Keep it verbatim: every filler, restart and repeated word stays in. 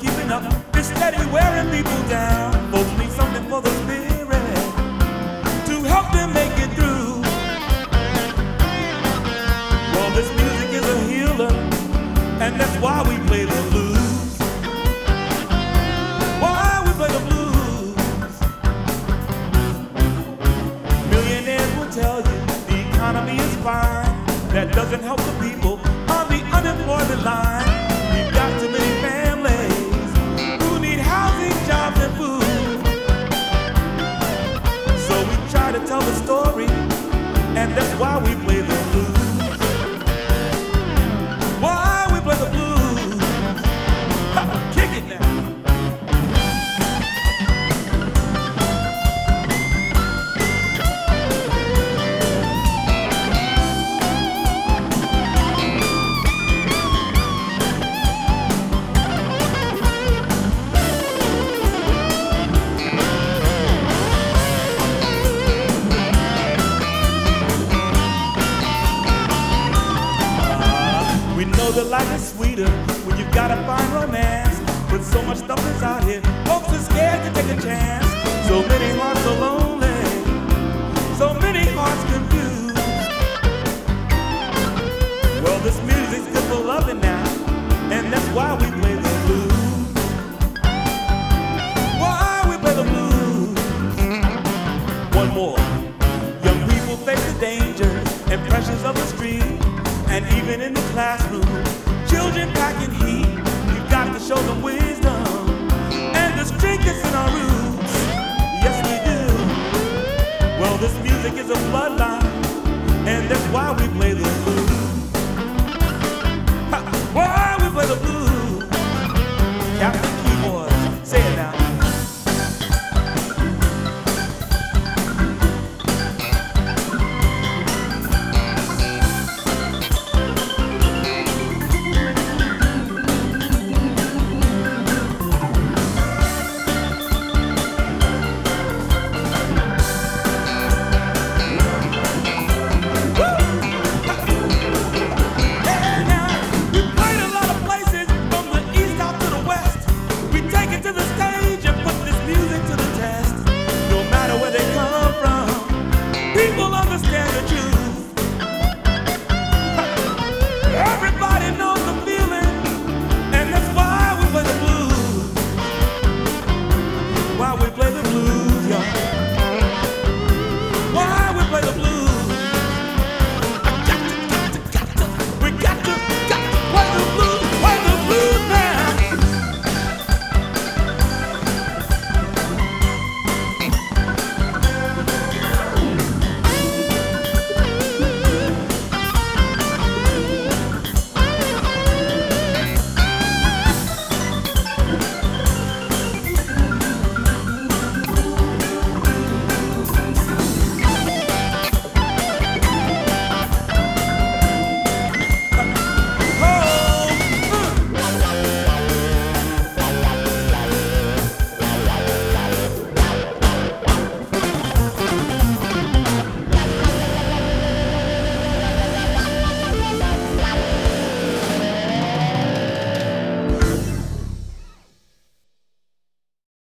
keeping up. It's steady wearing people down. Folks need something for the spirit to help them make it through. Well, this music is a healer, and that's why we play the blues. Why we play the blues. Millionaires will tell you the economy is fine. That doesn't help the people on the unemployment line. We've got too many families who need housing, jobs, and food. So we try to tell the story, and that's why we play the blues. Why we play the blues. Ha, kick it now. We know that life is sweeter when you've got to find romance. But so much stuff is out here, folks are scared to take a chance. So many hearts are lonely, so many hearts confused. Well, this music's good for loving now, and that's why we play the blues. Why we play the blues. One more. Young people face the dangers and pressures of the street. And even in the classroom, children packing heat. We've got to show them wisdom and the strength that's in our roots. Yes, we do. Well, this music is a bloodline, and that's why we play the